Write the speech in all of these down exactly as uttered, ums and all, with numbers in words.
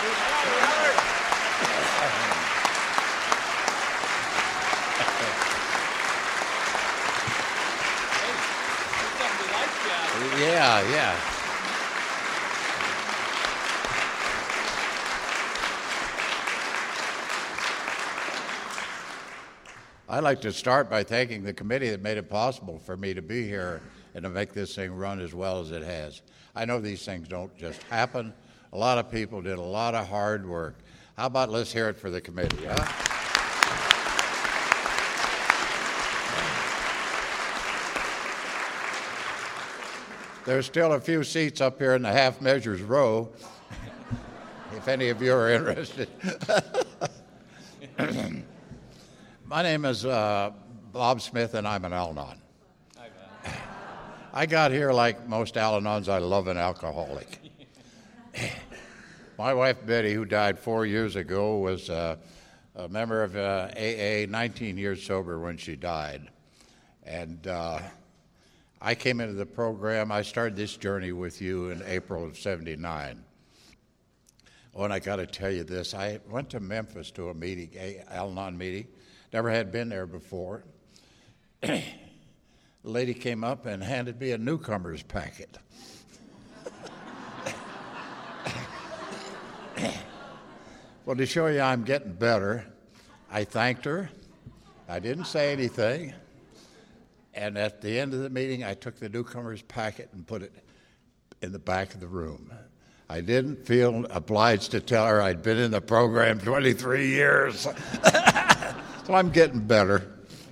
Yeah, yeah. I'd like to start by thanking the committee that made it possible for me to be here and to make this thing run as well as it has. I know these things don't just happen. A lot of people did a lot of hard work. How about let's hear it for the committee, huh? There's still a few seats up here in the half measures row, if any of you are interested. My name is uh, Bob Smith, and I'm an Al-Anon. I got here like most Al-Anons. I love an alcoholic. My wife, Betty, who died four years ago, was uh, a member of uh, A A, nineteen years sober when she died. And uh, I came into the program. I started this journey with you in April of seventy-nine. Oh, and I got to tell you this. I went to Memphis to a meeting, a Al-Anon meeting. Never had been there before. The lady came up and handed me a newcomer's packet. Well, to show you I'm getting better, I thanked her. I didn't say anything. And at the end of the meeting, I took the newcomer's packet and put it in the back of the room. I didn't feel obliged to tell her I'd been in the program twenty-three years. So I'm getting better.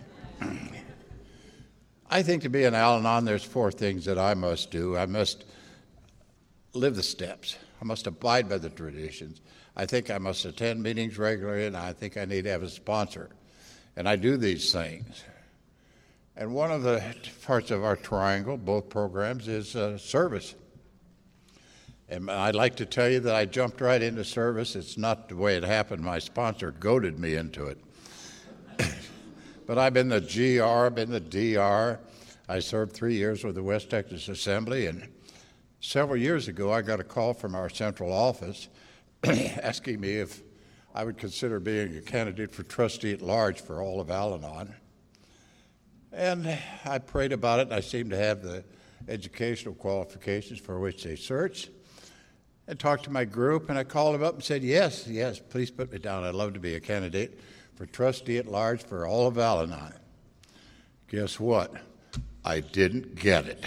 I think to be an Al-Anon, there's four things that I must do. I must live the steps. I must abide by the traditions. I think I must attend meetings regularly, and I think I need to have a sponsor. And I do these things. And one of the parts of our triangle, both programs, is uh, service. And I'd like to tell you that I jumped right into service. It's not the way it happened. My sponsor goaded me into it. But I've been the G R, I've been the D R. I served three years with the West Texas Assembly, and several years ago I got a call from our central office asking me if I would consider being a candidate for trustee at large for all of Al-Anon. And I prayed about it, and I seemed to have the educational qualifications for which they searched. I talked to my group, and I called them up and said, yes, yes, please put me down. I'd love to be a candidate for trustee at large for all of Al-Anon. Guess what? I didn't get it.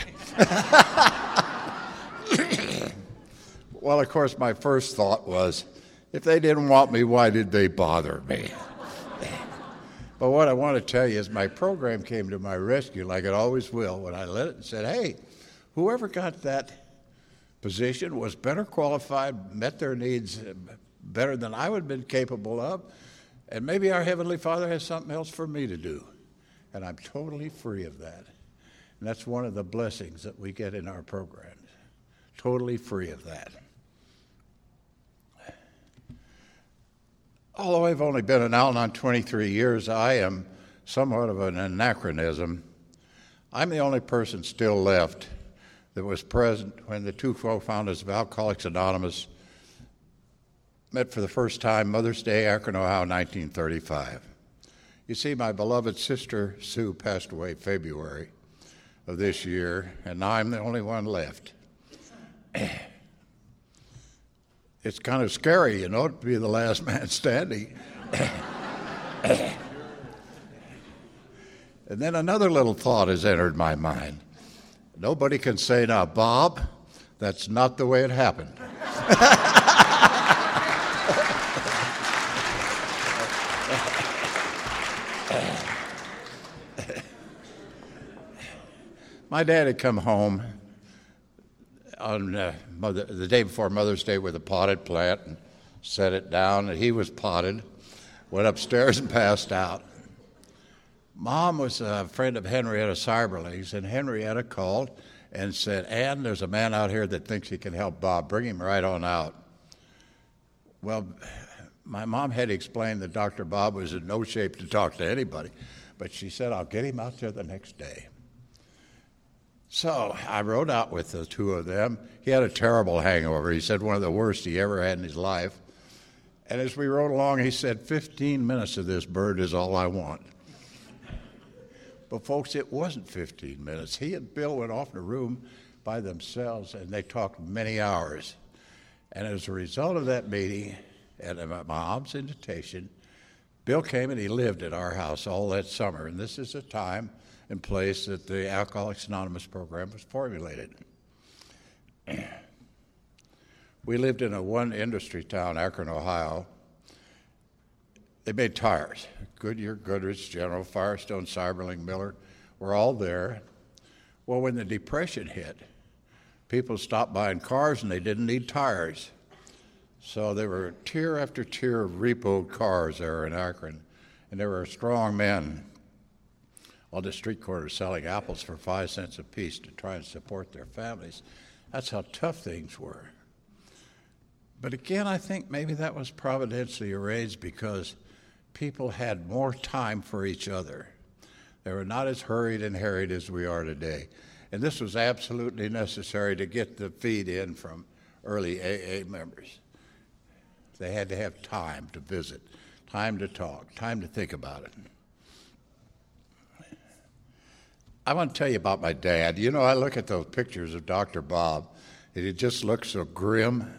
Well, of course, my first thought was, if they didn't want me, why did they bother me? But what I want to tell you is my program came to my rescue, like it always will, when I let it and said, hey, whoever got that position was better qualified, met their needs better than I would have been capable of, and maybe our Heavenly Father has something else for me to do. And I'm totally free of that. And that's one of the blessings that we get in our programs. Totally free of that. Although I've only been in Al-Anon twenty-three years, I am somewhat of an anachronism. I'm the only person still left that was present when the two co-founders of Alcoholics Anonymous met for the first time Mother's Day, Akron, Ohio, nineteen thirty-five. You see, my beloved sister Sue passed away February of this year, and now I'm the only one left. It's kind of scary, you know, to be the last man standing. And then another little thought has entered my mind. Nobody can say, now, Bob, that's not the way it happened. My dad had come home on uh, mother, the day before Mother's Day with a potted plant and set it down, and he was potted, went upstairs and passed out. Mom was a friend of Henrietta Cyberly's, and Henrietta called and said, Ann, there's a man out here that thinks he can help Bob. Bring him right on out. Well, my mom had explained that Doctor Bob was in no shape to talk to anybody, but she said, I'll get him out there the next day. So I rode out with the two of them. He had a terrible hangover. He said one of the worst he ever had in his life. And as we rode along, he said, fifteen minutes of this bird is all I want. But folks, it wasn't fifteen minutes. He and Bill went off in a room by themselves, and they talked many hours. And as a result of that meeting, and my mom's invitation, Bill came and he lived at our house all that summer. And this is a time and place that the Alcoholics Anonymous program was formulated. We lived in a one industry town, Akron, Ohio. They made tires. Goodyear, Goodrich, General, Firestone, Cyberling, Miller were all there. Well, when the Depression hit, people stopped buying cars and they didn't need tires. So there were tier after tier of repoed cars there in Akron. And there were strong men on the street corners selling apples for five cents apiece to try and support their families. That's how tough things were. But again, I think maybe that was providentially arranged because people had more time for each other. They were not as hurried and harried as we are today. And this was absolutely necessary to get the feed in from early A A members. They had to have time to visit, time to talk, time to think about it. I want to tell you about my dad. You know, I look at those pictures of Doctor Bob, and he just looks so grim.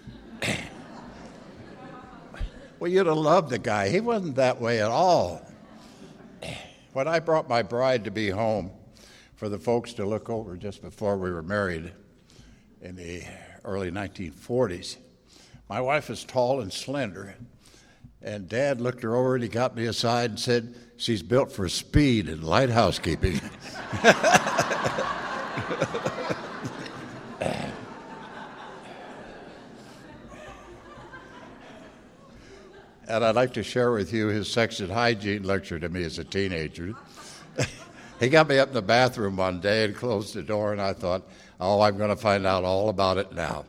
Well, you'd have loved the guy. He wasn't that way at all. When I brought my bride to be home for the folks to look over just before we were married in the early nineteen forties, my wife was tall and slender, and Dad looked her over and he got me aside and said, "She's built for speed and light housekeeping." And I'd like to share with you his sex and hygiene lecture to me as a teenager. He got me up in the bathroom one day and closed the door, and I thought, oh, I'm going to find out all about it now.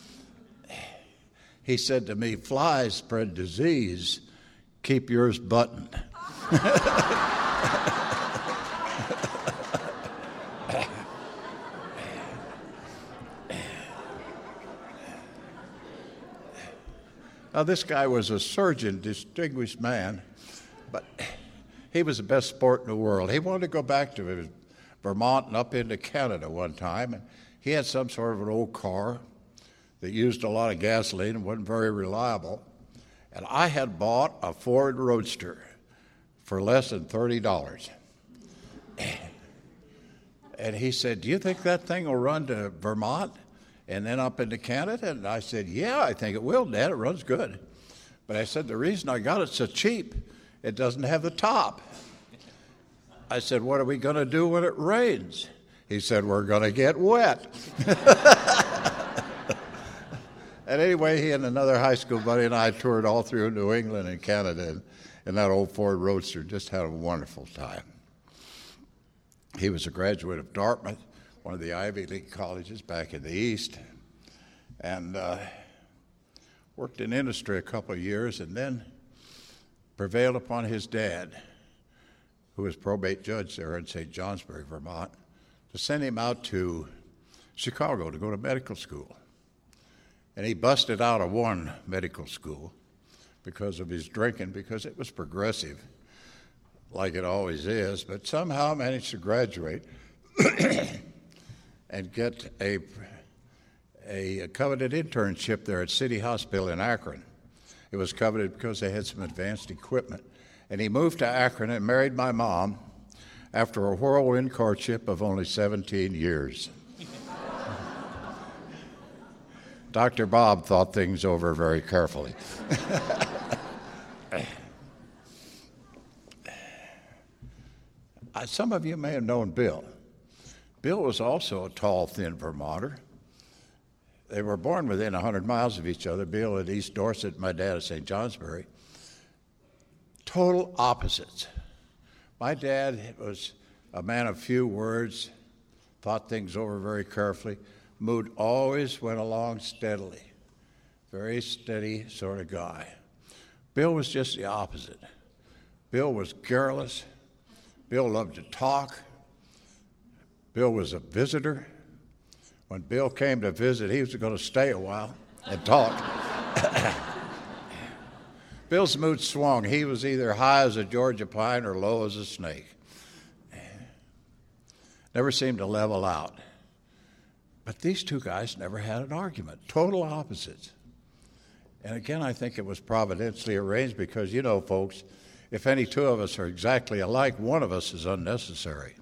He said to me, "Flies spread disease, keep yours buttoned." Now, this guy was a surgeon, distinguished man, but he was the best sport in the world. He wanted to go back to Vermont and up into Canada one time, and he had some sort of an old car that used a lot of gasoline and wasn't very reliable. And I had bought a Ford Roadster for less than thirty dollars. And he said, "Do you think that thing will run to Vermont and then up into Canada?" And I said, "Yeah, I think it will, Dad. It runs good." But I said, "The reason I got it so cheap, it doesn't have the top." I said, "What are we going to do when it rains?" He said, "We're going to get wet." And anyway, he and another high school buddy and I toured all through New England and Canada, and, and that old Ford Roadster, just had a wonderful time. He was a graduate of Dartmouth, one of the Ivy League colleges back in the East, and uh, worked in industry a couple of years, and then prevailed upon his dad, who was probate judge there in Saint Johnsbury, Vermont, to send him out to Chicago to go to medical school. And he busted out of one medical school because of his drinking, because it was progressive, like it always is, but somehow managed to graduate and get a, a coveted internship there at City Hospital in Akron. It was coveted because they had some advanced equipment. And he moved to Akron and married my mom after a whirlwind courtship of only seventeen years. Doctor Bob thought things over very carefully. Some of you may have known Bill. Bill was also a tall, thin Vermonter. They were born within one hundred miles of each other, Bill at East Dorset, my dad at Saint Johnsbury. Total opposites. My dad was a man of few words, thought things over very carefully. Mood always went along steadily. Very steady sort of guy. Bill was just the opposite. Bill was garrulous. Bill loved to talk. Bill was a visitor. When Bill came to visit, he was going to stay a while and talk. Bill's mood swung. He was either high as a Georgia pine or low as a snake. Never seemed to level out. But these two guys never had an argument, total opposites. And again, I think it was providentially arranged because, you know, folks, if any two of us are exactly alike, one of us is unnecessary.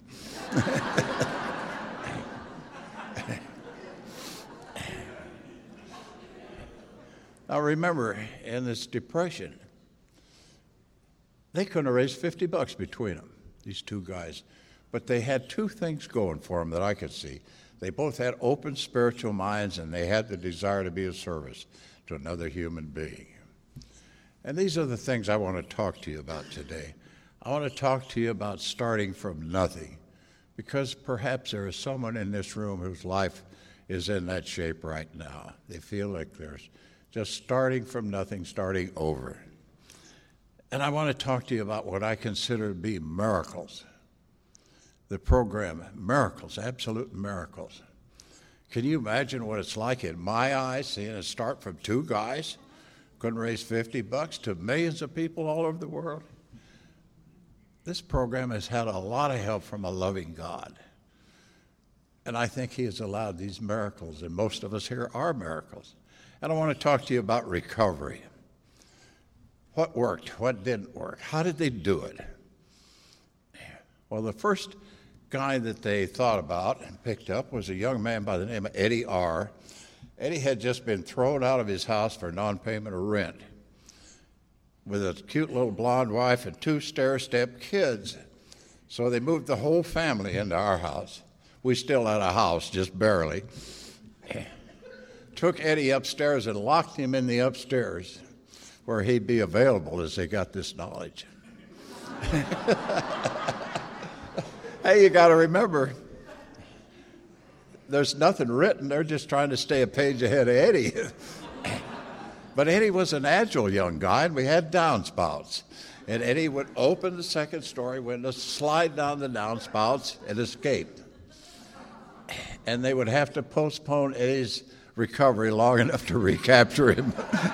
Now remember, in this depression, they couldn't have raised fifty bucks between them, these two guys. But they had two things going for them that I could see. They both had open spiritual minds, and they had the desire to be of service to another human being. And these are the things I want to talk to you about today. I want to talk to you about starting from nothing, because perhaps there is someone in this room whose life is in that shape right now. They feel like they're just starting from nothing, starting over. And I want to talk to you about what I consider to be miracles. The program, miracles, absolute miracles. Can you imagine what it's like in my eyes, seeing it start from two guys, couldn't raise fifty bucks, to millions of people all over the world? This program has had a lot of help from a loving God. And I think he has allowed these miracles, and most of us here are miracles. And I want to talk to you about recovery. What worked? What didn't work? How did they do it? Well, the first guy that they thought about and picked up was a young man by the name of Eddie R. Eddie had just been thrown out of his house for non-payment of rent with a cute little blonde wife and two stair-step kids. So they moved the whole family into our house. We still had a house, just barely. Took Eddie upstairs and locked him in the upstairs where he'd be available as they got this knowledge. Hey, you got to remember, there's nothing written. They're just trying to stay a page ahead of Eddie. But Eddie was an agile young guy, and we had downspouts. And Eddie would open the second story window, slide down the downspouts, and escape. And they would have to postpone Eddie's recovery long enough to recapture him.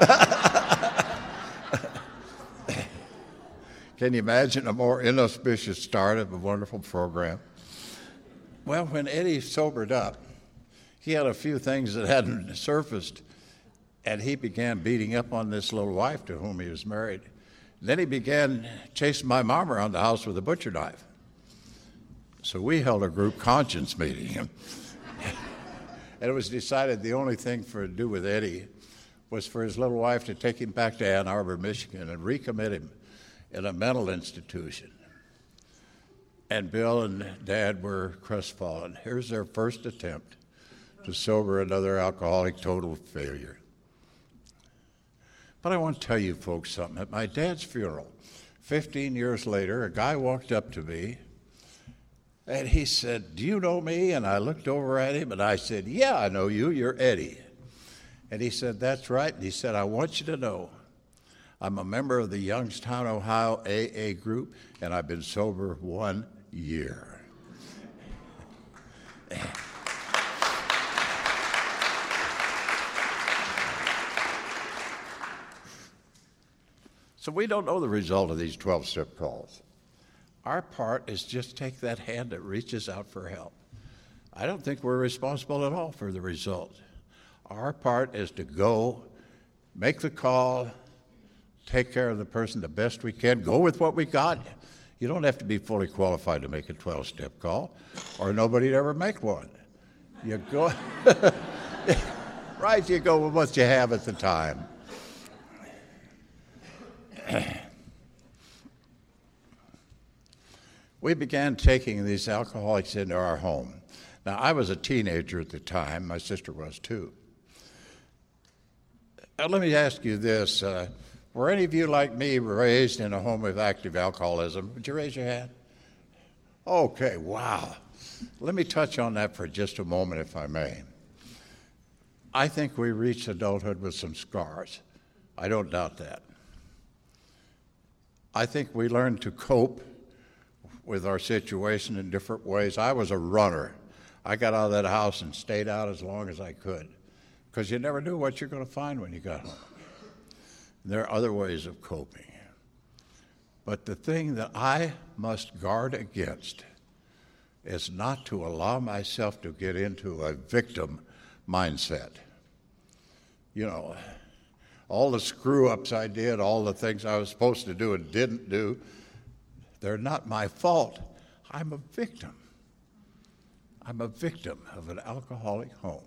Can you imagine a more inauspicious start of a wonderful program? Well, when Eddie sobered up, he had a few things that hadn't surfaced, and he began beating up on this little wife to whom he was married. Then he began chasing my mom around the house with a butcher knife. So we held a group conscience meeting. And it was decided the only thing for to do with Eddie was for his little wife to take him back to Ann Arbor, Michigan, and recommit him in a mental institution. And Bill and Dad were crestfallen. Here's their first attempt to sober another alcoholic, total failure. But I want to tell you folks something. At my dad's funeral, fifteen years later, a guy walked up to me and he said, "Do you know me?" And I looked over at him and I said, "Yeah, I know you. You're Eddie." And he said, "That's right." And he said, "I want you to know I'm a member of the Youngstown, Ohio A A group, and I've been sober one year." So we don't know the result of these twelve-step calls. Our part is just take that hand that reaches out for help. I don't think we're responsible at all for the result. Our part is to go, make the call, take care of the person the best we can, go with what we got. You don't have to be fully qualified to make a twelve-step call, or nobody'd ever make one. You go, right, you go with what you have at the time. We began taking these alcoholics into our home. Now, I was a teenager at the time. My sister was, too. Now, let me ask you this. Uh, were any of you, like me, raised in a home with active alcoholism? Would you raise your hand? Okay, wow. Let me touch on that for just a moment, if I may. I think we reached adulthood with some scars. I don't doubt that. I think we learned to cope with our situation in different ways. I was a runner. I got out of that house and stayed out as long as I could, because you never knew what you're going to find when you got home. There are other ways of coping. But the thing that I must guard against is not to allow myself to get into a victim mindset. You know, all the screw-ups I did, all the things I was supposed to do and didn't do, they're not my fault. I'm a victim. I'm a victim of an alcoholic home.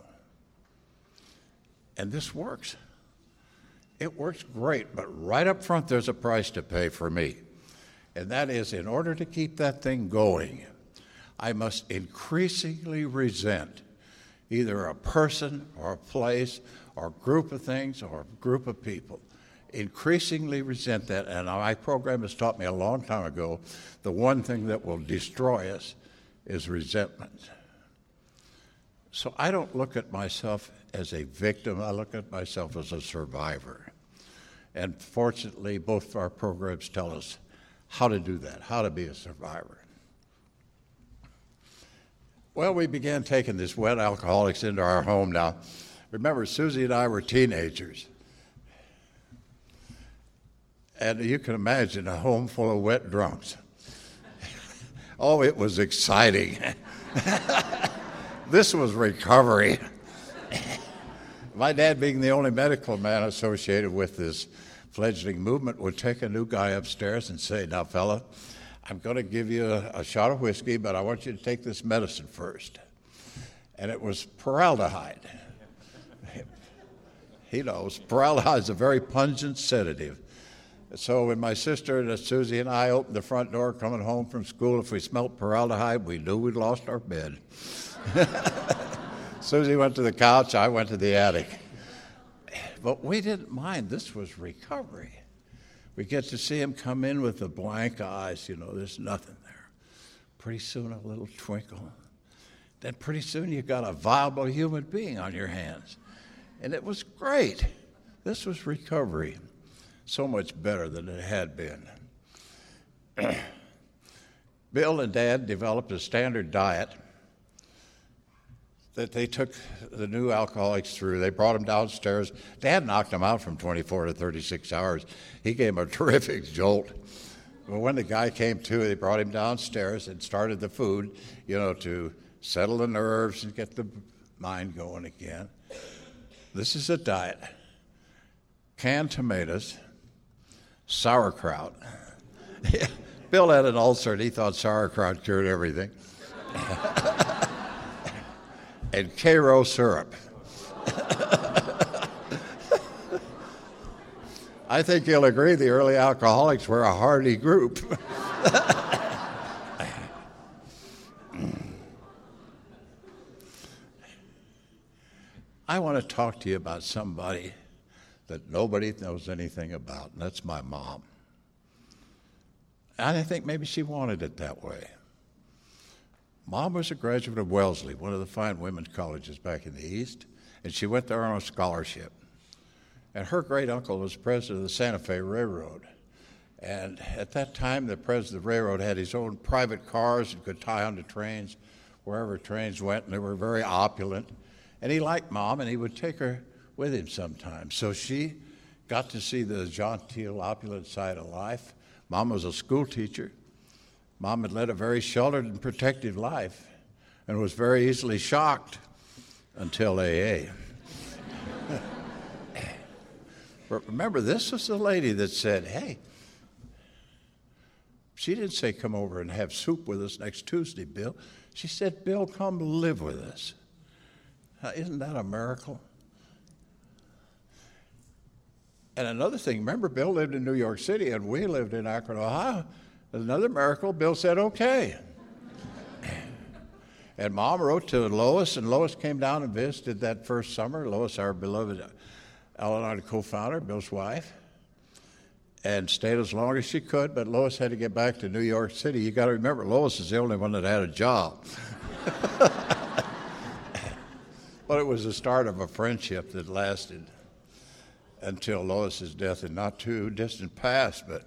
And this works. It works great, but right up front there's a price to pay for me. And that is, in order to keep that thing going, I must increasingly resent either a person or a place or a group of things or a group of people. Increasingly resent that, and my program has taught me a long time ago, the one thing that will destroy us is resentment. So I don't look at myself as a victim, I look at myself as a survivor. And fortunately, both of our programs tell us how to do that, how to be a survivor. Well, we began taking this wet alcoholics into our home now. Remember, Susie and I were teenagers. And you can imagine a home full of wet drunks. Oh, it was exciting. This was recovery. My dad, being the only medical man associated with this fledgling movement, would take a new guy upstairs and say, now, fella, I'm going to give you a, a shot of whiskey, but I want you to take this medicine first. And it was formaldehyde. He knows. Formaldehyde is a very pungent sedative. So when my sister and Susie and I opened the front door coming home from school, if we smelt formaldehyde, we knew we'd lost our bed. Susie went to the couch, I went to the attic. But we didn't mind. This was recovery. We get to see him come in with the blank eyes, you know, there's nothing there. Pretty soon a little twinkle. Then pretty soon you got a viable human being on your hands. And it was great. This was recovery. So much better than it had been. Bill and Dad developed a standard diet that they took the new alcoholics through. They brought them downstairs. Dad knocked them out from twenty-four to thirty-six hours. He gave them a terrific jolt. But when the guy came to, they brought him downstairs and started the food, you know, to settle the nerves and get the mind going again. This is a diet. Canned tomatoes, sauerkraut. Bill had an ulcer and he thought sauerkraut cured everything. And Karo syrup. I think you'll agree the early alcoholics were a hardy group. I want to talk to you about somebody that nobody knows anything about, and that's my mom. And I think maybe she wanted it that way. Mom was a graduate of Wellesley, one of the fine women's colleges back in the East, and she went there on a scholarship. And her great uncle was president of the Santa Fe Railroad. And at that time, the president of the railroad had his own private cars and could tie onto trains wherever trains went, and they were very opulent. And he liked Mom, and he would take her with him sometimes. So she got to see the genteel, opulent side of life. Mom was a school teacher. Mom had led a very sheltered and protective life and was very easily shocked until A A. But remember, this was the lady that said, hey, she didn't say come over and have soup with us next Tuesday, Bill. She said, Bill, come live with us. Now, isn't that a miracle? And another thing, remember, Bill lived in New York City and we lived in Akron, Ohio. Another miracle, Bill said, okay. And Mom wrote to Lois, and Lois came down and visited that first summer. Lois, our beloved Al-Anon co-founder, Bill's wife, and stayed as long as she could, but Lois had to get back to New York City. You got to remember, Lois is the only one that had a job. But it was the start of a friendship that lasted until Lois's death in not too distant past, but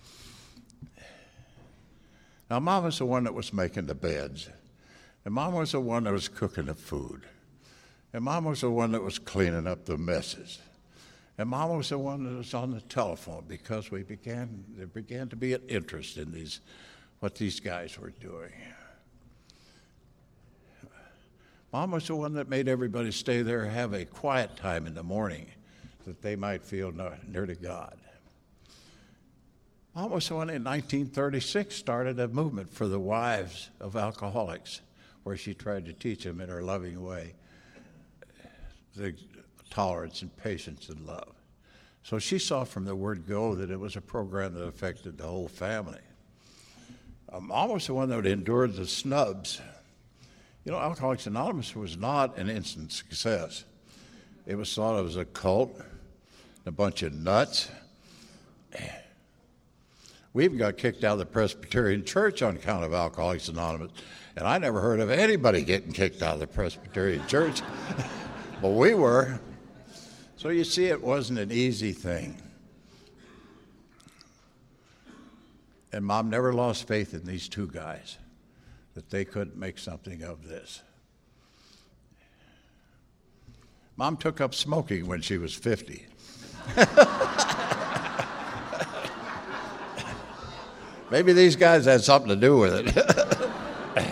now, Mom was the one that was making the beds, and Mom was the one that was cooking the food, and Mom was the one that was cleaning up the messes, And Mom was the one that was on the telephone because we began, there began to be an interest in these, what these guys were doing. Mom was the one that made everybody stay there and have a quiet time in the morning that they might feel near to God. Mom was the one in nineteen thirty-six started a movement for the wives of alcoholics, where she tried to teach them in her loving way the tolerance and patience and love. So she saw from the word go that it was a program that affected the whole family. Um, Mom was the one that endured the snubs. You know, Alcoholics Anonymous was not an instant success. It was thought of as a cult, a bunch of nuts. We even got kicked out of the Presbyterian Church on account of Alcoholics Anonymous. And I never heard of anybody getting kicked out of the Presbyterian Church. But we were. So you see, it wasn't an easy thing. And Mom never lost faith in these two guys, that they couldn't make something of this. Mom took up smoking when she was fifty. Maybe these guys had something to do with it.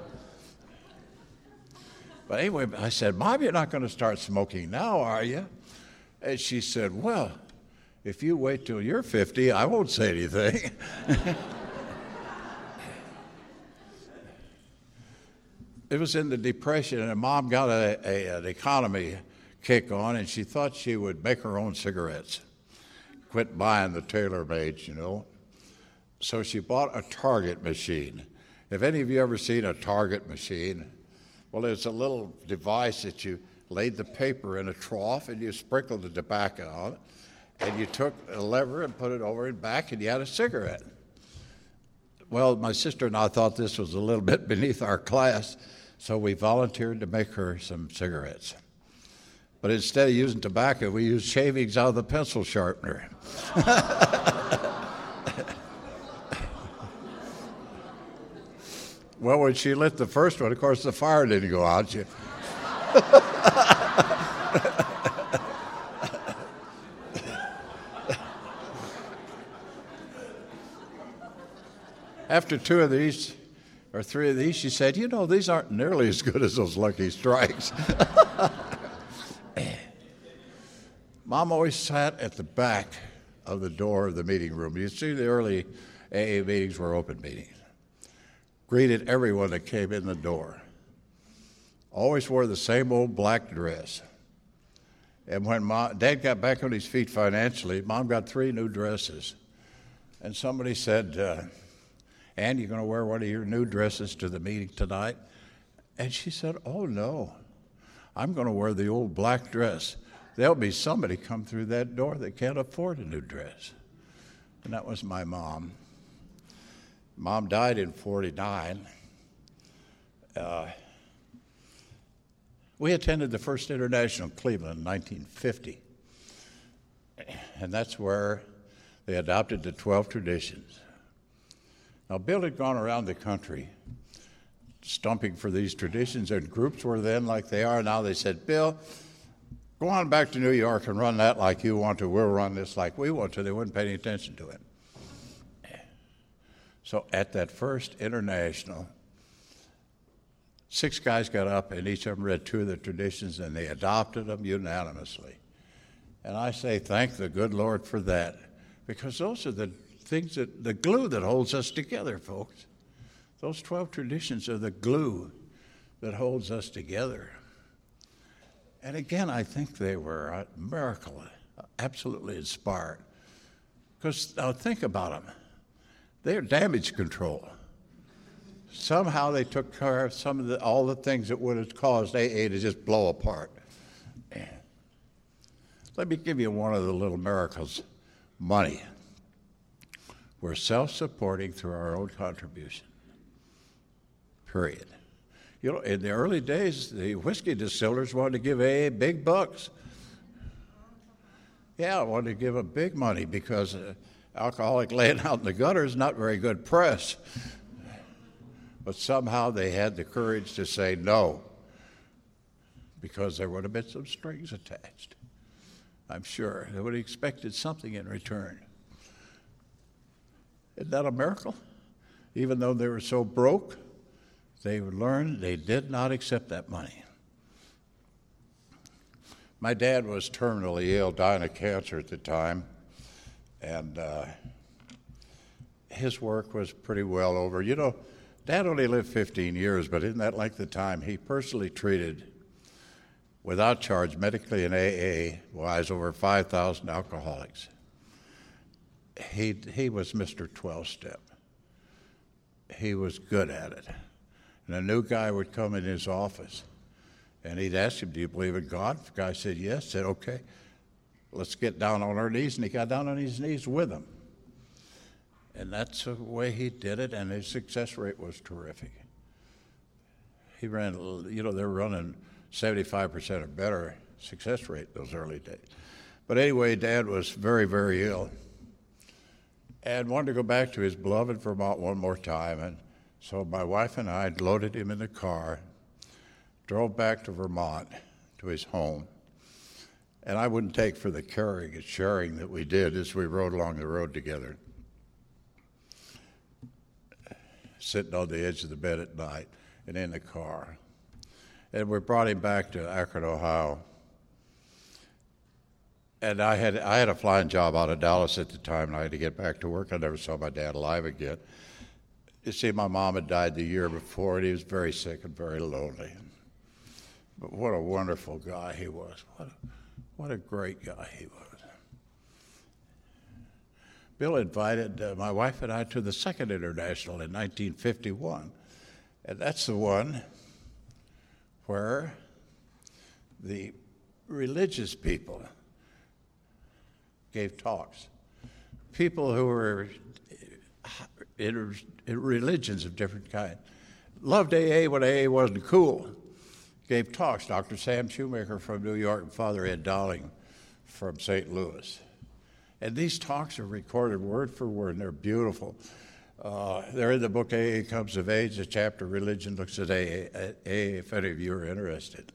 But anyway, I said, Mom, you're not going to start smoking now, are you? And she said, well, if you wait till you're fifty, I won't say anything. It was in the Depression, and Mom got a, a, an economy kick on, and she thought she would make her own cigarettes. Quit buying the tailor-mades, you know. So she bought a Target machine. If any of you ever seen a Target machine, well, it's a little device that you laid the paper in a trough and you sprinkled the tobacco on it, and you took a lever and put it over and back, and you had a cigarette. Well, my sister and I thought this was a little bit beneath our class, so we volunteered to make her some cigarettes. But instead of using tobacco, we used shavings out of the pencil sharpener. Well, when she lit the first one, of course, the fire didn't go out. She... After two of these, or three of these, she said, you know, these aren't nearly as good as those Lucky Strikes. Mom always sat at the back of the door of the meeting room. You see, the early A A meetings were open meetings. Greeted everyone that came in the door. Always wore the same old black dress. And when Mom, Dad got back on his feet financially, Mom got three new dresses. And somebody said, uh, Ann, you going to wear one of your new dresses to the meeting tonight? And she said, oh, no. I'm going to wear the old black dress. There'll be somebody come through that door that can't afford a new dress. And that was my mom. Mom died in forty-nine. Uh, we attended the First International in Cleveland in nineteen fifty. And that's where they adopted the twelve traditions. Now, Bill had gone around the country stumping for these traditions, and groups were then like they are now. They said, Bill, go on back to New York and run that like you want to. We'll run this like we want to. They wouldn't pay any attention to it. So at that first international, six guys got up, and each of them read two of the traditions, and they adopted them unanimously. And I say thank the good Lord for that, because those are the things that, the glue that holds us together, folks. Those twelve traditions are the glue that holds us together. And again, I think they were a miracle, absolutely inspired. Because now think about them. They're damage control. Somehow they took care of some of the, all the things that would have caused A A to just blow apart. Let me give you one of the little miracles. Money. We're self-supporting through our own contribution. Period. You know, in the early days, the whiskey distillers wanted to give A A big bucks. Yeah, I wanted to give them big money because uh, alcoholic laying out in the gutter is not very good press. But somehow they had the courage to say no, because there would have been some strings attached. I'm sure. They would have expected something in return. Isn't that a miracle? Even though they were so broke, they learned they did not accept that money. My dad was terminally ill, dying of cancer at the time, and uh, his work was pretty well over. You know, Dad only lived fifteen years, but isn't that like the time he personally treated, without charge, medically and A A-wise, over five thousand alcoholics. He, he was Mister twelve-step. He was good at it. And a new guy would come in his office, and he'd ask him, do you believe in God? The guy said, yes. Said, okay, let's get down on our knees. And he got down on his knees with him. And that's the way he did it, and his success rate was terrific. He ran, you know, they were running seventy-five percent or better success rate those early days. But anyway, Dad was very, very ill and wanted to go back to his beloved Vermont one more time. And so my wife and I loaded him in the car, drove back to Vermont to his home. And I wouldn't take for the caring and sharing that we did as we rode along the road together, sitting on the edge of the bed at night and in the car. And we brought him back to Akron, Ohio. And I had I had a flying job out of Dallas at the time, and I had to get back to work. I never saw my dad alive again. You see, my mom had died the year before, and he was very sick and very lonely. But what a wonderful guy he was. What a, what a great guy he was. Bill invited uh, my wife and I to the Second International in nineteen fifty-one. And that's the one where the religious people gave talks. People who were in, in religions of different kinds. Loved A A when A A wasn't cool. Gave talks. Doctor Sam Shoemaker from New York and Father Ed Dowling from Saint Louis. And these talks are recorded word for word, and they're beautiful. Uh, they're in the book A A Comes of Age, the chapter Religion Looks at A A, A A if any of you are interested.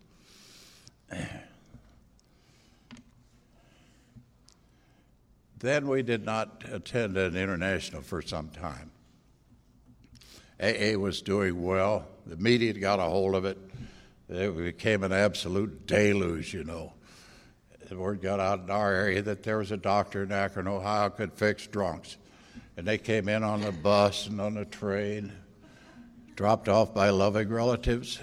Then we did not attend an international for some time. A A was doing well. The media got a hold of it. It became an absolute deluge, you know. The word got out in our area that there was a doctor in Akron, Ohio, could fix drunks. And they came in on the bus and on the train, dropped off by loving relatives.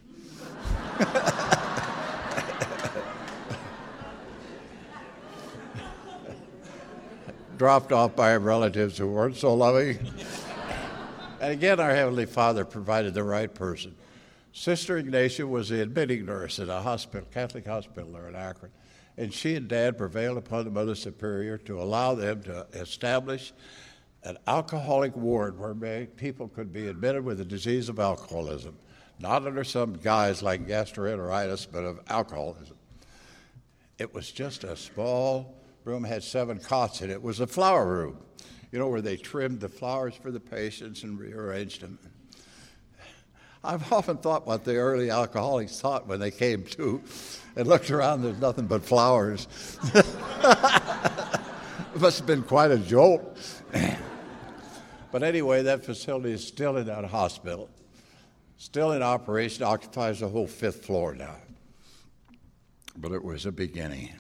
dropped off by relatives who weren't so loving. And again, our Heavenly Father provided the right person. Sister Ignatia was the admitting nurse at a hospital, Catholic hospital there in Akron. And she and Dad prevailed upon the Mother Superior to allow them to establish an alcoholic ward where people could be admitted with the disease of alcoholism, not under some guise like gastroenteritis, but of alcoholism. It was just a small room, had seven cots in it. It was a flower room, you know, where they trimmed the flowers for the patients and rearranged them. I've often thought what the early alcoholics thought when they came to and looked around, there's nothing but flowers. It must have been quite a jolt. But anyway, that facility is still in that hospital, still in operation, occupies the whole fifth floor now. But it was a beginning.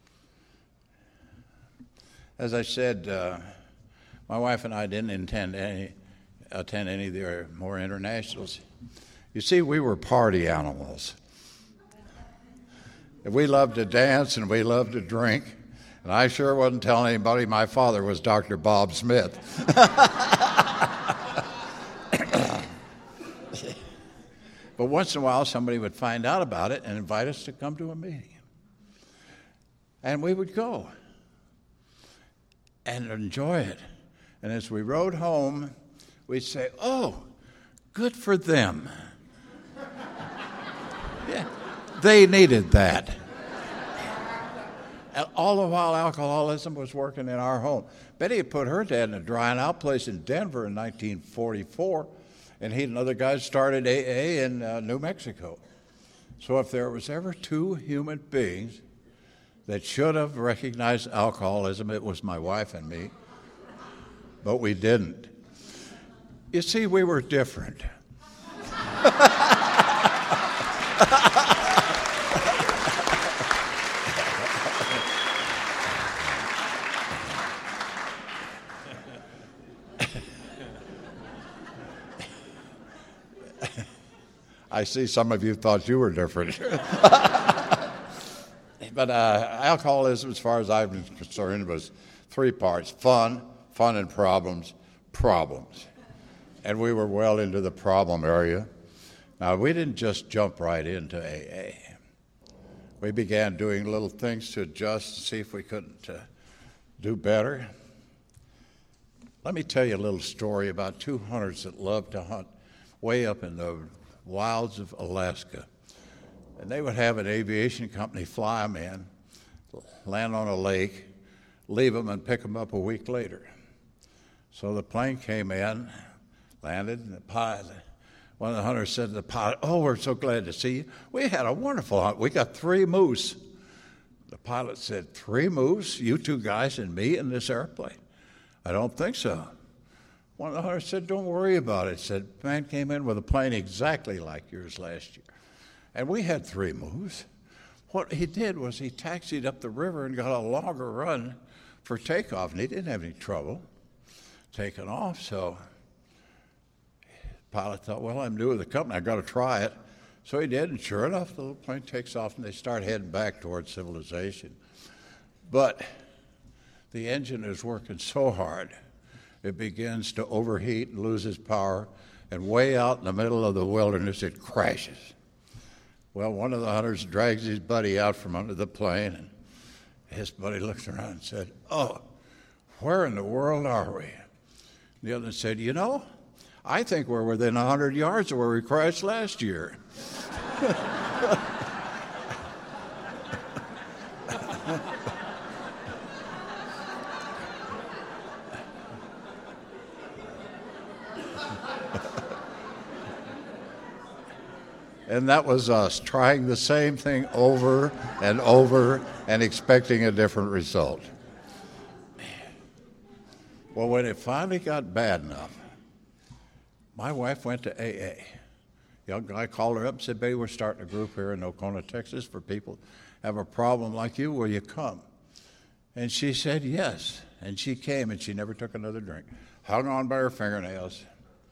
As I said, uh, my wife and I didn't intend any, attend any of their more internationals. You see, we were party animals. We loved to dance and we loved to drink. And I sure wasn't telling anybody my father was Doctor Bob Smith. But once in a while, somebody would find out about it and invite us to come to a meeting. And we would go and enjoy it. And as we rode home, we'd say, oh, good for them. Yeah, they needed that. And all the while, alcoholism was working in our home. Betty had put her dad in a dry and out place in Denver in nineteen forty-four, and he and other guys started A A in uh, New Mexico. So if there was ever two human beings that should have recognized alcoholism. It was my wife and me, but we didn't. You see, we were different. I see some of you thought you were different. But uh, alcoholism, as far as I'm concerned, was three parts: fun, fun and problems, problems. And we were well into the problem area. Now, we didn't just jump right into A A. We began doing little things to adjust and see if we couldn't uh, do better. Let me tell you a little story about two hunters that loved to hunt way up in the wilds of Alaska. And they would have an aviation company fly them in, land on a lake, leave them, and pick them up a week later. So the plane came in, landed, and the pilot, one of the hunters said to the pilot, "Oh, we're so glad to see you. We had a wonderful hunt. We got three moose." The pilot said, "Three moose? You two guys and me in this airplane?" "I don't think so." One of the hunters said, "Don't worry about it." Said, "Man came in with a plane exactly like yours last year. And we had three moose. What he did was he taxied up the river and got a longer run for takeoff, and he didn't have any trouble taking off." So the pilot thought, well, I'm new with the company, I've got to try it. So he did, and sure enough, the little plane takes off, and they start heading back towards civilization. But the engine is working so hard, it begins to overheat and loses power, and way out in the middle of the wilderness, it crashes. Well, one of the hunters drags his buddy out from under the plane, and his buddy looks around and said, "Oh, where in the world are we?" The other said, "You know, I think we're within one hundred yards of where we crashed last year." And that was us trying the same thing over and over and expecting a different result. Well, when it finally got bad enough, my wife went to A A. Young guy called her up and said, "Baby, we're starting a group here in Oconee, Texas for people who have a problem like you. Will you come?" And she said yes. And she came, and she never took another drink. Hung on by her fingernails.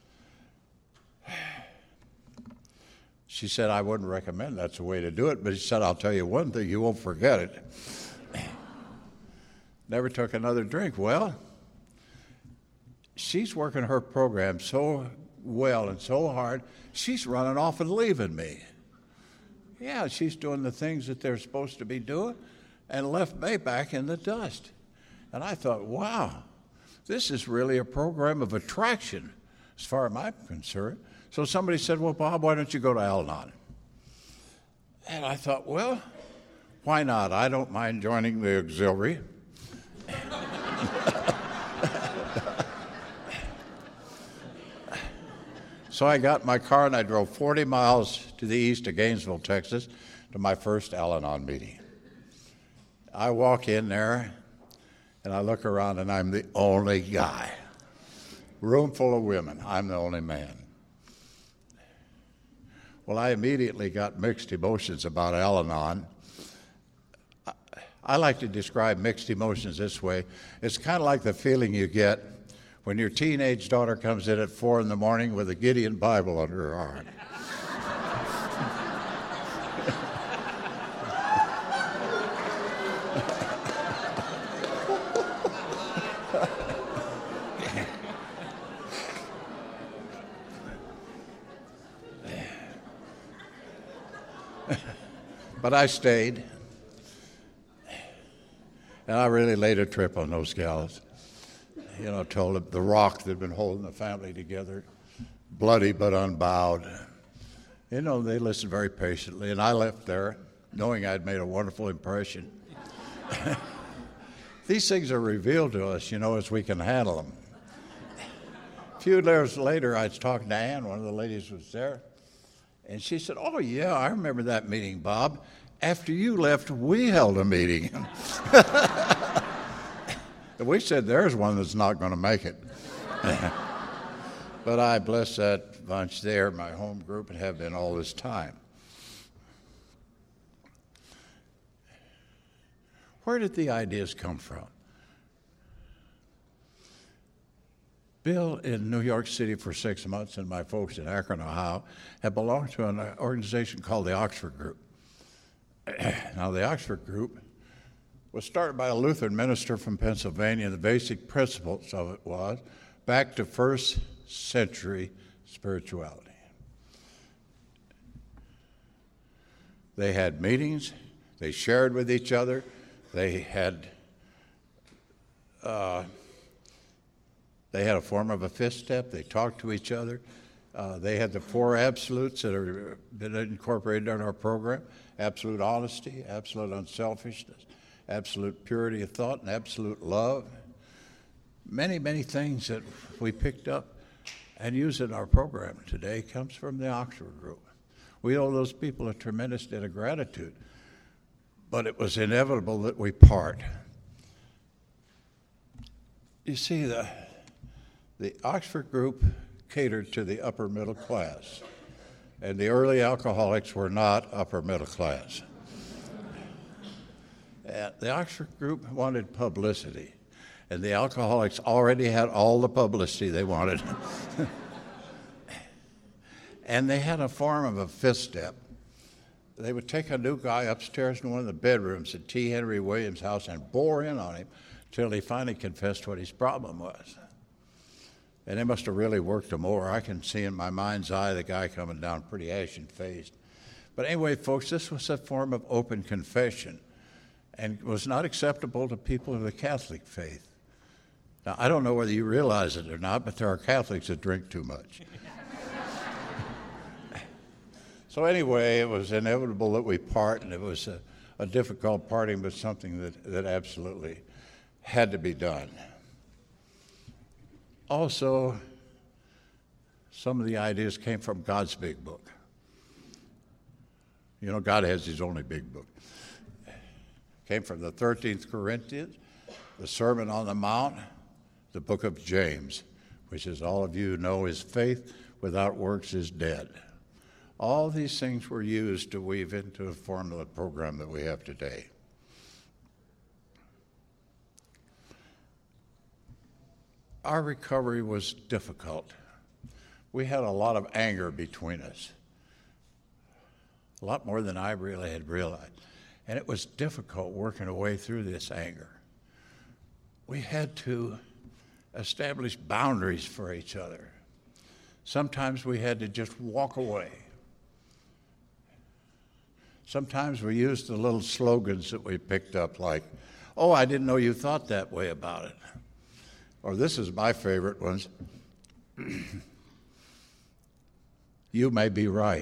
She said, "I wouldn't recommend that's the way to do it," but she said, "I'll tell you one thing, you won't forget it." Never took another drink. Well, she's working her program so well and so hard, she's running off and leaving me. Yeah, she's doing the things that they're supposed to be doing and left me back in the dust. And I thought, wow, this is really a program of attraction as far as I'm concerned. So somebody said, "Well, Bob, why don't you go to Al-Anon?" And I thought, well, why not? I don't mind joining the auxiliary. So I got in my car and I drove forty miles to the east of Gainesville, Texas, to my first Al-Anon meeting. I walk in there and I look around and I'm the only guy. Room full of women. I'm the only man. Well, I immediately got mixed emotions about Al-Anon. I like to describe mixed emotions this way. It's kind of like the feeling you get when your teenage daughter comes in at four in the morning with a Gideon Bible under her arm. But I stayed, and I really laid a trip on those gals. You know, told them the rock that had been holding the family together, bloody but unbowed. You know, they listened very patiently, and I left there knowing I'd made a wonderful impression. These things are revealed to us, you know, as we can handle them. A few years later, I was talking to Ann, one of the ladies was there, and she said, "Oh, yeah, I remember that meeting, Bob. After you left, we held a meeting. And we said, there's one that's not going to make it. But I bless that bunch there, my home group, and have been all this time. Where did the ideas come from? Bill in New York City for six months and my folks in Akron, Ohio, have belonged to an organization called the Oxford Group. Now, the Oxford Group was started by a Lutheran minister from Pennsylvania. The basic principles of it was back to first century spirituality. They had meetings, they shared with each other, they had uh, they had a form of a fifth step, they talked to each other. Uh, they had the four absolutes that have been incorporated in our program: absolute honesty, absolute unselfishness, absolute purity of thought, and absolute love. Many, many things that we picked up and use in our program today comes from the Oxford Group. We owe those people a tremendous debt of gratitude, but it was inevitable that we part. You see, the, the Oxford Group catered to the upper middle class, and the early alcoholics were not upper middle class. Uh, the Oxford Group wanted publicity, and the alcoholics already had all the publicity they wanted. And they had a form of a fifth step. They would take a new guy upstairs in one of the bedrooms at T. Henry Williams' house and bore in on him till he finally confessed what his problem was. And they must have really worked him over. I can see in my mind's eye the guy coming down pretty ashen-faced. But anyway, folks, this was a form of open confession and was not acceptable to people of the Catholic faith. Now, I don't know whether you realize it or not, but there are Catholics that drink too much. So anyway, it was inevitable that we part, and it was a, a difficult parting, but something that, that absolutely had to be done. Also, some of the ideas came from God's big book. You know, God has his only big book. Came from the thirteenth Corinthians, the Sermon on the Mount, the book of James, which, as all of you know, is faith without works is dead. All these things were used to weave into the formula program that we have today. Our recovery was difficult. We had a lot of anger between us, a lot more than I really had realized. And it was difficult working our way through this anger. We had to establish boundaries for each other. Sometimes we had to just walk away. Sometimes we used the little slogans that we picked up, like, "Oh, I didn't know you thought that way about it." Or this is my favorite ones, "You may be right."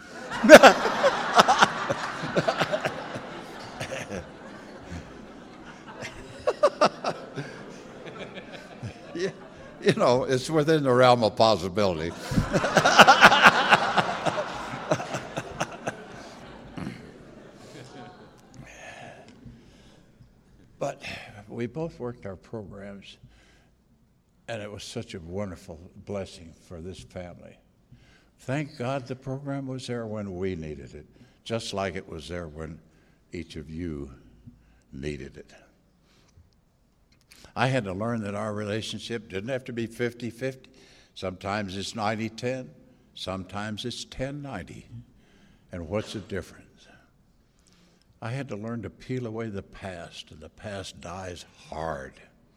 you, you know, it's within the realm of possibility. But we both worked our programs, and it was such a wonderful blessing for this family. Thank God the program was there when we needed it, just like it was there when each of you needed it. I had to learn that our relationship didn't have to be fifty-fifty. Sometimes it's ninety ten, sometimes it's ten ninety. And what's the difference? I had to learn to peel away the past, and the past dies hard.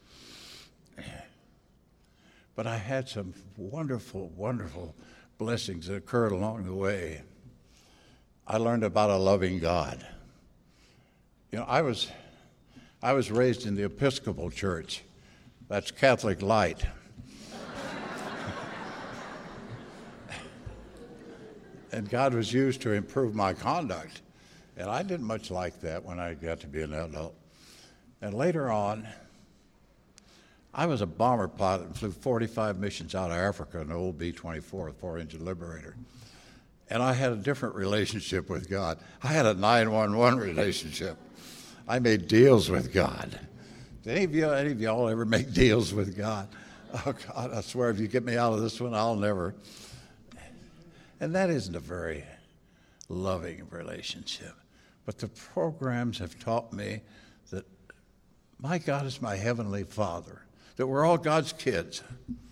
But I had some wonderful, wonderful blessings that occurred along the way. I learned about a loving God. You know, I was, I was raised in the Episcopal Church. That's Catholic light. And God was used to improve my conduct. And I didn't much like that when I got to be an adult. And later on, I was a bomber pilot and flew forty-five missions out of Africa in an old B twenty-four, a four-engine Liberator. And I had a different relationship with God. I had a nine one one relationship. I made deals with God. Did any of you, any of y'all ever make deals with God? Oh, God, I swear if you get me out of this one, I'll never. And that isn't a very loving relationship. But the programs have taught me that my God is my heavenly Father, that we're all God's kids.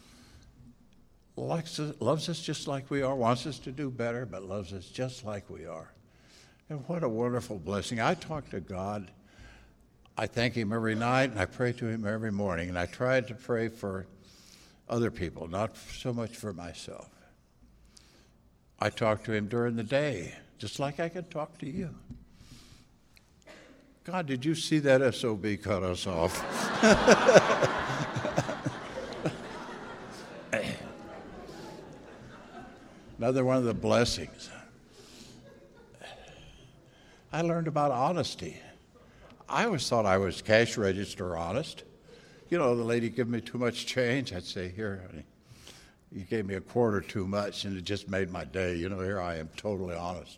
Likes us, loves us just like we are, wants us to do better, but loves us just like we are. And what a wonderful blessing. I talk to God. I thank him every night, and I pray to him every morning. And I try to pray for other people, not so much for myself. I talk to him during the day, just like I can talk to you. God, did you see that S O B cut us off? Another one of the blessings. I learned about honesty. I always thought I was cash register honest. You know, the lady gave me too much change. I'd say, here, honey, you gave me a quarter too much, and it just made my day. You know, here I am, totally honest.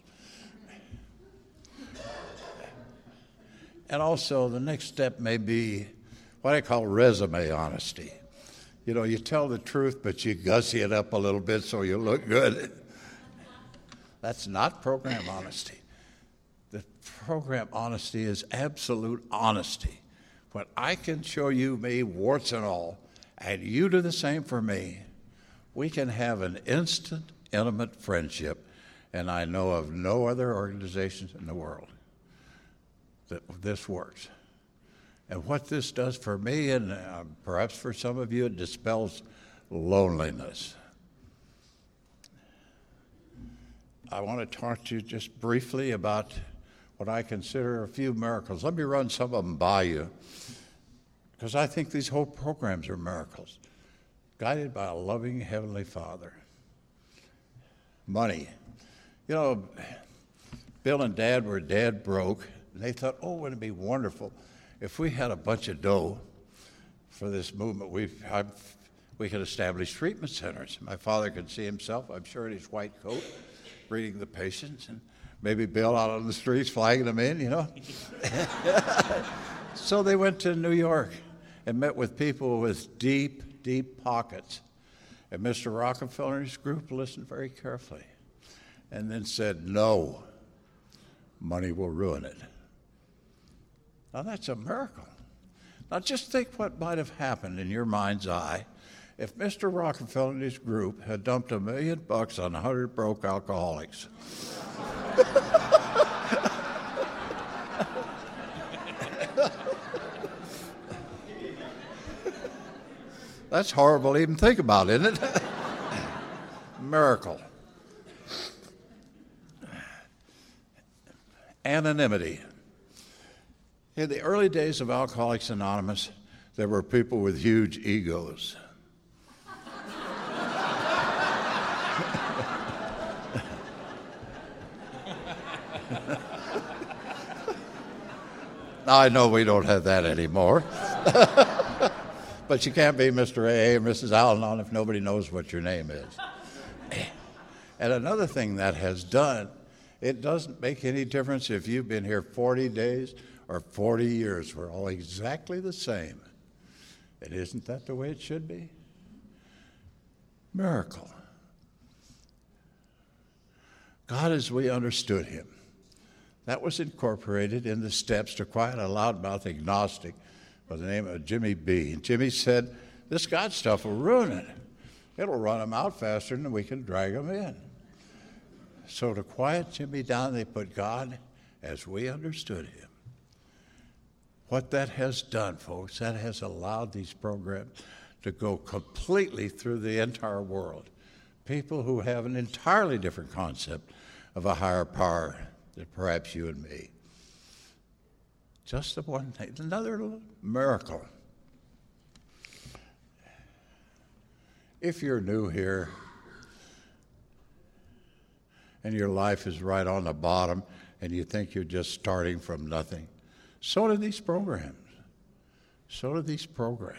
And also, the next step may be what I call resume honesty. You know, you tell the truth, but you gussy it up a little bit so you look good. That's not program honesty. The program honesty is absolute honesty. When I can show you me, warts and all, and you do the same for me, we can have an instant, intimate friendship, and I know of no other organizations in the world that this works. And what this does for me, and uh, perhaps for some of you, it dispels loneliness. I want to talk to you just briefly about what I consider a few miracles. Let me run some of them by you, because I think these whole programs are miracles, guided by a loving Heavenly Father. Money. You know, Bill and Dad were dead broke, and they thought, oh, wouldn't it be wonderful if we had a bunch of dough for this movement. We've, I've, we could establish treatment centers. My father could see himself, I'm sure, in his white coat, greeting the patients, and maybe Bill out on the streets flagging them in, you know. So they went to New York and met with people with deep, deep pockets. And Mister Rockefeller and his group listened very carefully and then said, no, money will ruin it. Now that's a miracle. Now just think what might have happened in your mind's eye if Mister Rockefeller and his group had dumped a million bucks on a hundred broke alcoholics. That's horrible to even think about, isn't it? Miracle. Anonymity. In the early days of Alcoholics Anonymous, there were people with huge egos. Now, I know we don't have that anymore. But you can't be Mister A A or Missus Al-Anon if nobody knows what your name is. And another thing that has done, it doesn't make any difference if you've been here forty days or forty years. We're all exactly the same. And isn't that the way it should be? Miracle. God as we understood him. That was incorporated in the steps to quite a loudmouth agnostic by the name of Jimmy B. And Jimmy said, this God stuff will ruin it. It'll run them out faster than we can drag them in. So to quiet Jimmy down, they put God as we understood him. What that has done, folks, that has allowed these programs to go completely through the entire world. People who have an entirely different concept of a higher power than perhaps you and me. Just the one thing, another little miracle. If you're new here and your life is right on the bottom and you think you're just starting from nothing, so do these programs. So do these programs.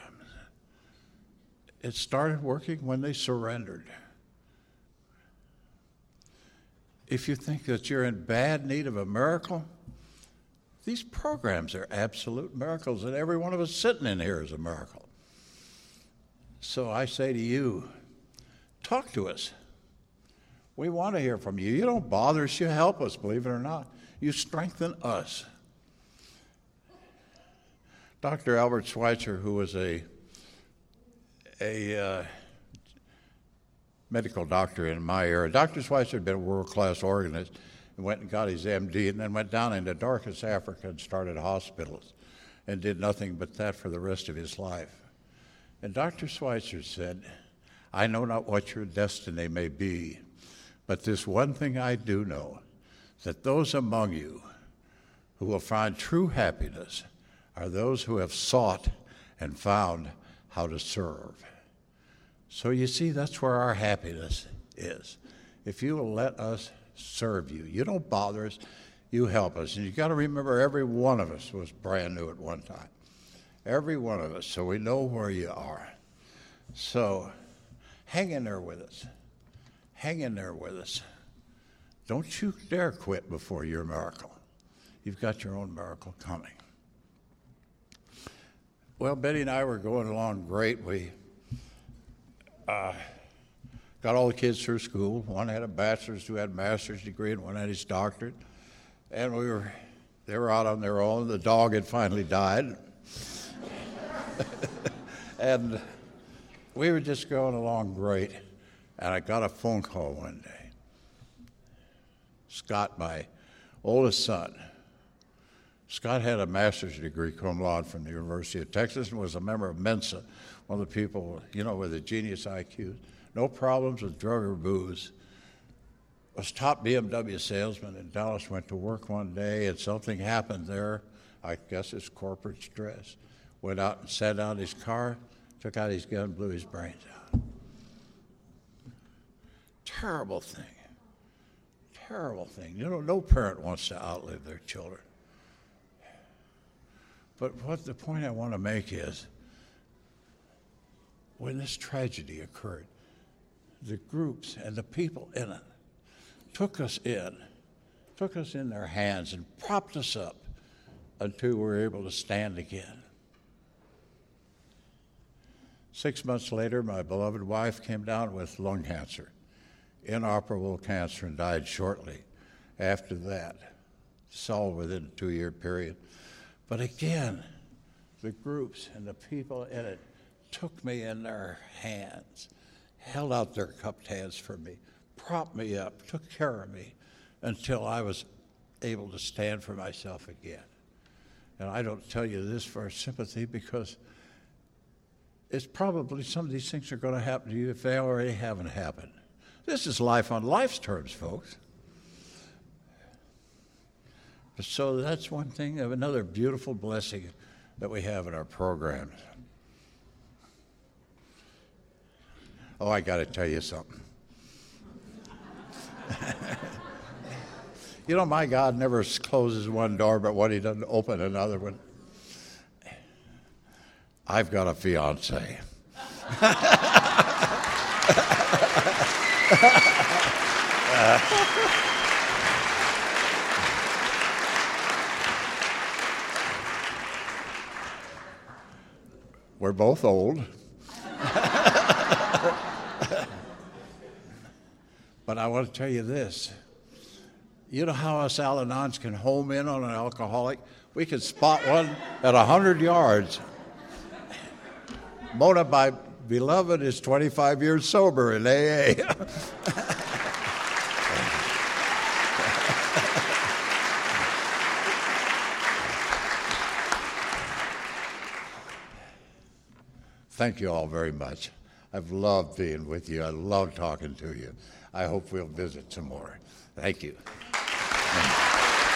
It started working when they surrendered. if you think that you're in bad need of a miracle, these programs are absolute miracles, and every one of us sitting in here is a miracle. So I say to you, talk to us. We want to hear from you. You don't bother us, you help us, believe it or not. You strengthen us. Doctor Albert Schweitzer, who was a, a uh, medical doctor in my era, Doctor Schweitzer had been a world-class organist and went and got his M D and then went down into darkest Africa and started hospitals and did nothing but that for the rest of his life. And Doctor Schweitzer said, I know not what your destiny may be, but this one thing I do know, that those among you who will find true happiness are those who have sought and found how to serve. So you see, that's where our happiness is. If you will let us serve you, you don't bother us, you help us. And you got to remember, every one of us was brand new at one time. Every one of us, so we know where you are. So hang in there with us. Hang in there with us. Don't you dare quit before your miracle. You've got your own miracle coming. Well, Betty and I were going along great. We uh, got all the kids through school. One had a bachelor's, two had a master's degree, and one had his doctorate. And we were, they were out on their own. The dog had finally died. And we were just going along great. And I got a phone call one day. Scott, my oldest son, Scott had a master's degree, cum laude, from the University of Texas and was a member of Mensa, one of the people, you know, with a genius I Q. No problems with drug or booze. Was top B M W salesman in Dallas, went to work one day and something happened there. I guess it's corporate stress. Went out and sat down in his car, took out his gun, blew his brains out. Terrible thing. Terrible thing. You know, no parent wants to outlive their children. But what the point I want to make is, when this tragedy occurred, the groups and the people in it took us in, took us in their hands and propped us up until we were able to stand again. Six months later, my beloved wife came down with lung cancer, inoperable cancer, and died shortly after that. It's all within a two-year period. But again, the groups and the people in it took me in their hands, held out their cupped hands for me, propped me up, took care of me until I was able to stand for myself again. And I don't tell you this for sympathy, because it's probably some of these things are going to happen to you if they already haven't happened. This is life on life's terms, folks. So that's one thing, of another beautiful blessing that we have in our programs. Oh, I got to tell you something. You know, my God never closes one door, but what he doesn't open another one. I've got a fiance. uh, We're both old. But I want to tell you this. You know how us Al-Anons can home in on an alcoholic? We can spot one at one hundred yards. Mona, my beloved, is twenty-five years sober in A A. Thank you all very much. I've loved being with you. I love talking to you. I hope we'll visit some more. Thank you. Thank you.